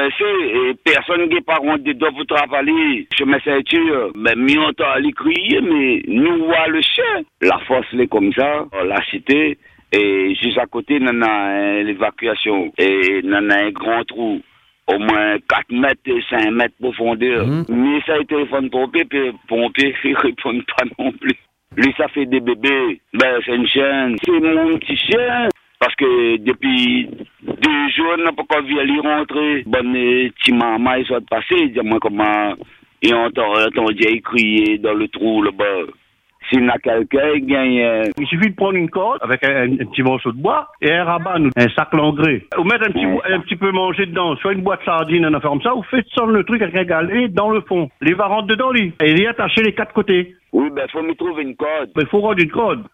traverser et personne qui pas rentre dedans pour travailler. Je me ceinture, mais mi entend aller crier, mais nous voit le chien. La force est comme ça, la cité, et juste à côté, on a l'évacuation, et on a un grand trou. Au moins 4 mètres et 5 mètres de profondeur. Mais ça a été téléphone pompier, puis pompier ne répond pas non plus. Lui, ça fait des bébés. Ben, c'est une chienne. C'est mon petit chien. Parce que depuis 2 jours, on n'a pas encore vu aller rentrer. Bon, petit maman, il soit passé. Dis-moi comment il entend crier dans le trou là-bas. S'il y a quelqu'un, il gagne. Il suffit de prendre une corde avec un petit morceau de bois et un rabat, un sac langré. Ou mettre un petit peu manger dedans, soit une boîte de sardines, on a fait comme ça, ou faites ça le truc avec un galet dans le fond. Les va rentrer dedans, et y attacher les 4 côtés. Oui, ben, faut me trouver une corde. Il faut rendre une corde.